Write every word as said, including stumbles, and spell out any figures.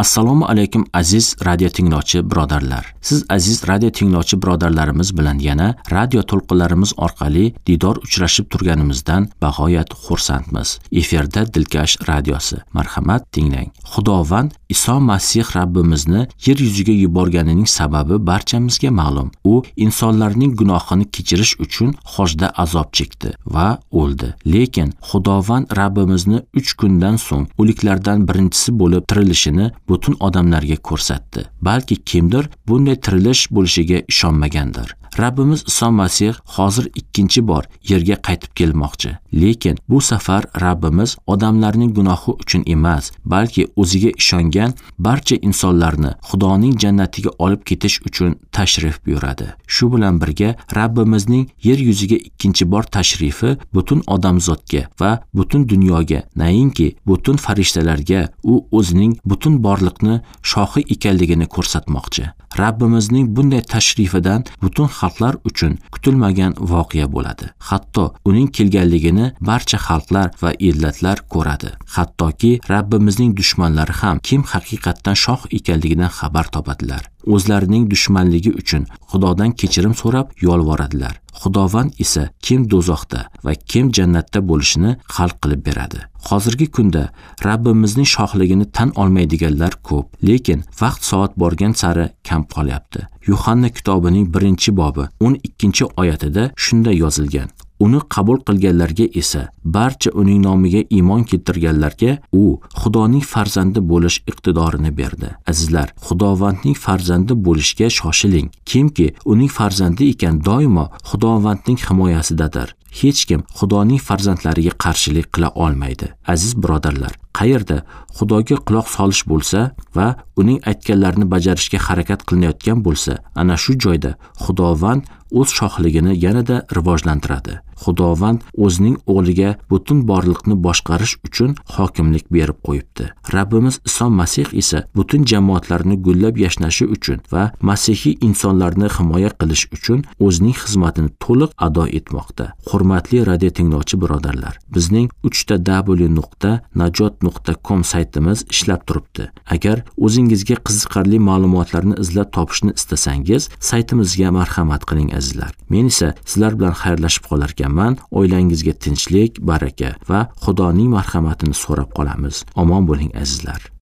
Assalomu alaykum aziz radio tinglovchi birodarlar. Siz aziz radio tinglovchi birodarlarimiz bilan yana radio to'lqinlarimiz orqali diydor uchrashib turganimizdan bag'oyat xursandmiz. Efirda Dilkash radiosi. Marhamat tinglang. Xudovand Iso Masih Rabbimizni yer yuziga yuborganining sababi barchamizga ma'lum. U insonlarning gunohini kechirish uchun hojda azob chekdi va o'ldi. Lekin Xudovand Rabbimizni uch kundan so'ng o'liklardan birinchisi bo'lib tirilishini butun odamlarga ko'rsatdi. Balki kimdir bunday tirilish bo'lishiga ishonmagandir. Rabbimiz Iso Masih hozir ikkinchi bor yerga qaytib kelmoqchi. Lekin bu safar Rabbimiz odamlarning gunohi uchun emas, balki o'ziga ishongan barcha insonlarni Xudoning jannatiga olib ketish uchun tashrif buyuradi. Shu bilan birga Rabbimizning yer yuziga ikkinchi bor tashrifi butun odamzodga va butun dunyoga, nainki butun farishtalarga u o'zining butun borliqni shohi ekanligini ko'rsatmoqchi. Rabbimizning bunday tashrifidan butun xalqlar uchun kutilmagan voqea bo'ladi. Hatto uning kelganligini barcha xalqlar va illatlar ko'radi. Hattoki Rabbimizning dushmanlari ham kim haqiqatdan shoh ekanligidan xabar topadilar. O'zlarining dushmanligi uchun Xudodan kechirim so'rab yolvoradilar. Xudovand esa kim do'zaxda va kim jannatda bo'lishini hal qilib beradi. Hozirgi kunda Rabbimizning shohligini tan olmaydiganlar ko'p, lekin vaqt soat borgan sari kam qolyapti. Yuhanna kitobining birinchi bobi o'n ikkinchi oyatida shunday yozilgan: Uni qabul qilganlarga esa, barcha uning nomiga iymon keltirganlarga u Xudoning farzandi bo'lish iqtidorini berdi. Azizlar, Xudovandning farzandi bo'lishga shoshiling. Kimki uning farzandi ekan doimo Xudovandning himoyasidadir. Hech kim Xudoning farzandlariga qarshilik qila olmaydi. Aziz birodarlar, qayerda Xudoga quloq solish bo'lsa va uning aytganlarini bajarishga harakat qilinayotgan bo'lsa, ana shu joyda Xudovand o'z shohligini yanada rivojlantiradi. Xudovand o'zining o'g'liga butun borliqni boshqarish uchun hokimlik berib qo'yibdi. Rabbimiz Iso Masih esa butun jamoatlarni gullab yashnashi uchun va masihiy insonlarni himoya qilish uchun o'zining xizmatini to'liq ado etmoqda. Hurmatli radio tinglovchi birodarlar, bizning uch ta w nuqta najot nuqta com saytimiz ishlab turibdi. Agar o'zingizga qiziqarli ma'lumotlarni izlab topishni istasangiz, saytimizga marhamat qiling azizlar. Men esa sizlar bilan xayrlashib qolar ekanman. Oilangizga tinchlik, baraka va Xudoning marhamatini so'rab qolamiz. Omon bo'ling azizlar.